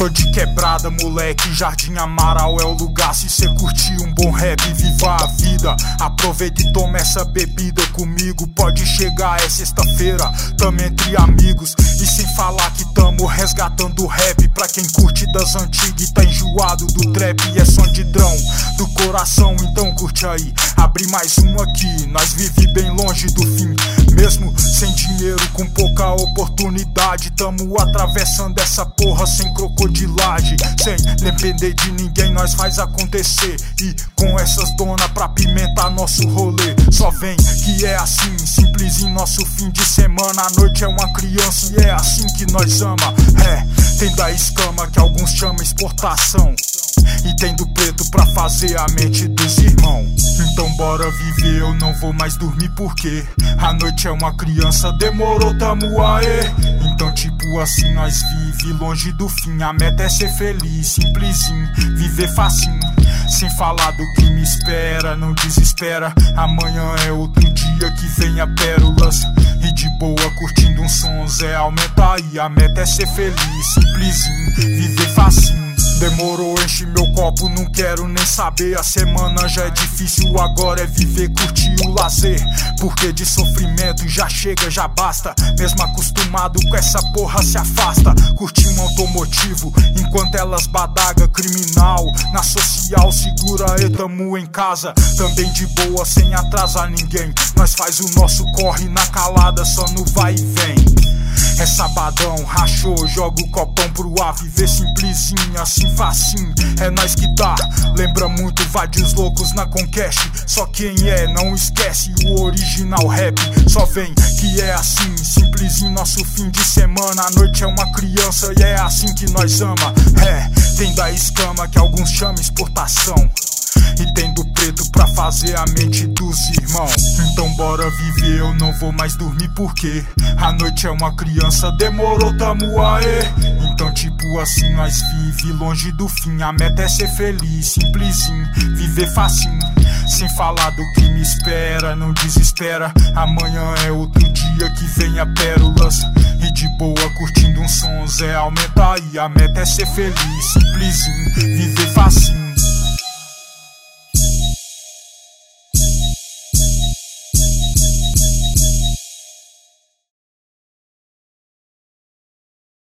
Tô de quebrada, moleque, Jardim Amaral é o lugar. Se cê curtir um bom rap, viva a vida. Aproveita e toma essa bebida comigo. Pode chegar, é sexta-feira, tamo entre amigos. E sem falar que tamo resgatando o rap. Pra quem curte das antigas e tá enjoado do trap. É som de drão do coração, então curte aí. Abri mais um aqui, nós vive bem longe do fim. Mesmo sem dinheiro, com pouca oportunidade, tamo atravessando essa porra sem crocodilagem. Sem depender de ninguém, nós faz acontecer. E com essas donas pra pimentar nosso rolê. Só vem que é assim, simples em nosso fim de semana. A noite é uma criança e é assim que nós ama. Tem da escama que alguns chamam exportação. E tem do preto pra fazer a mente dos irmãos. Então bora viver, eu não vou mais dormir porque a noite é uma criança, demorou, tamo aê. Então tipo assim nós vive longe do fim. A meta é ser feliz, simplesinho, viver facinho. Sem falar do que me espera, não desespera. Amanhã é outro dia que vem a pérolas. E de boa curtindo um som, Zé, aumenta aí. A meta é ser feliz, simplesinho, viver facinho. Demorou, enche meu copo, não quero nem saber. A semana já é difícil, agora é viver, curtir o lazer. Porque de sofrimento já chega, já basta. Mesmo acostumado com essa porra se afasta. Curtir um automotivo, enquanto elas badaga criminal. Na social segura e tamo em casa. Também de boa, sem atrasar ninguém. Nós faz o nosso corre na calada, só no vai e vem. É sabadão, rachou, joga o copão pro ar. Viver simplesinho, assim facinho, é nós que tá. Lembra muito Vários Loucos na Conquest. Só quem é, não esquece o original rap. Só vem que é assim, simplesinho nosso fim de semana. A noite é uma criança e é assim que nós ama. Tem da escama que alguns chamam exportação. E tem do preto pra fazer a mente dos irmãos. Então bora viver, eu não vou mais dormir porque a noite é uma criança, demorou, tamo aê. Então tipo assim nós vive longe do fim. A meta é ser feliz, simplesinho, viver facinho. Sem falar do que me espera, não desespera. Amanhã é outro dia que vem a pérolas. E de boa curtindo um som, Zé, aumenta aí. A meta é ser feliz, simplesinho, viver facinho.